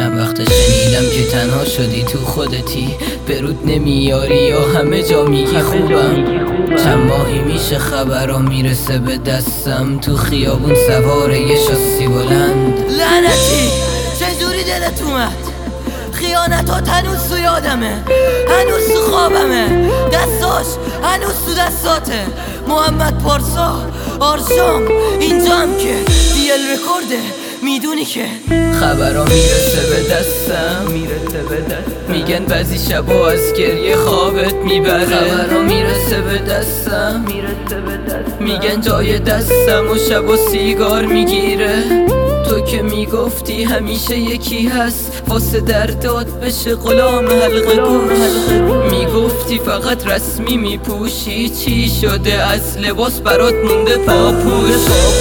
چند وقت شنیدم که تنها شدی تو خودتی، برود نمیاری یا همه جا میگی خوبم. چند ماهی میشه خبرها میرسه به دستم، تو خیابون سواره یه شاسی بلند. لعنتی چجوری دلت اومد؟ خیانتات هنوز تو یادمه، هنوز تو خوابمه، دستاش هنوز تو دستاته. محمد پارسا آرشام اینجام که دیل رکورده، میدونی که خبرها میرسه به دستم، میگن بعضی شبا از گریه خوابت میبره. خبرها میرسه به دستم، میگن جای دستم و شبا سیگار میگیره. تو که میگفتی همیشه یکی هست واسه دردات بشه غلام حلقه گوش. میگفتی فقط رسمی میپوشی، چی شده از لباس برات مونده پاپوش.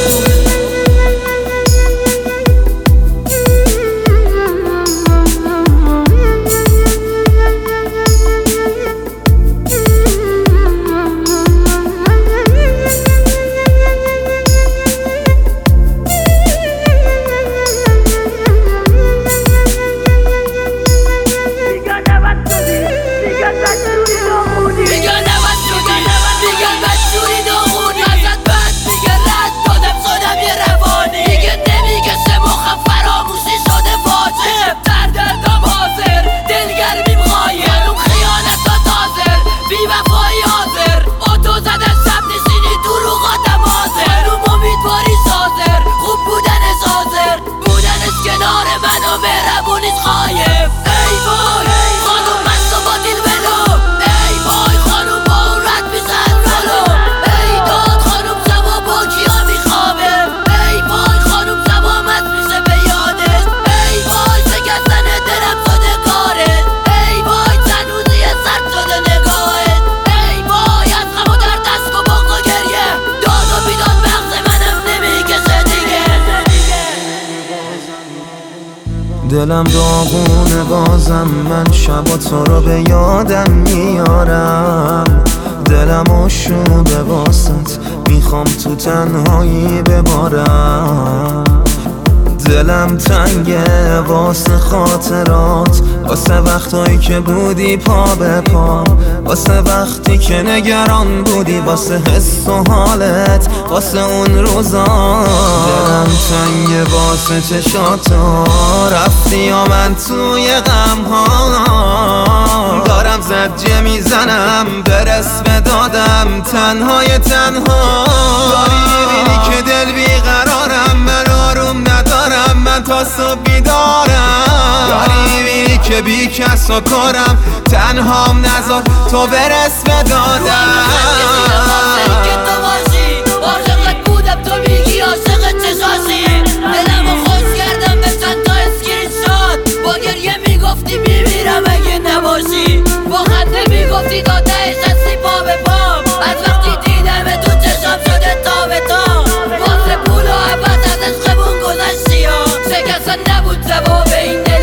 دلم داغونه بازم، من شبا تو رو به یادم میارم. دلم آشوبه واسط، میخوام تو تنهایی ببارم. دلم تنگه واسه خاطرات، واسه وقتایی که بودی پا به پا، واسه وقتی که نگران بودی، واسه حس و حالت، واسه اون روزا. دلم تنگه واسه چشاتا، رفتی یا من توی غم ها. دارم زجه میزنم برس به دادم، تنهای تنها. داری میبینی که دل بیقرارم، من آروم ندارم، من تا صبح بیدارم. داری میبینی که بی کس و کارم، تنهام نذار تو برس به دادم. که تو باشی عاشقت بودم، تو میگی عاشقت چشاشی. دلمو خوش کردم به چند تا اسکرین شات، با گریه میگفتی میمیرم اگه نباشی، با خنده میگفتی تا تهش هستی پا به پام. از وقتی دیدم تو چشام شده تا به تا، واسه پول و عباس از عشقمون گذشتی ها. شکستن نبود جواب این دل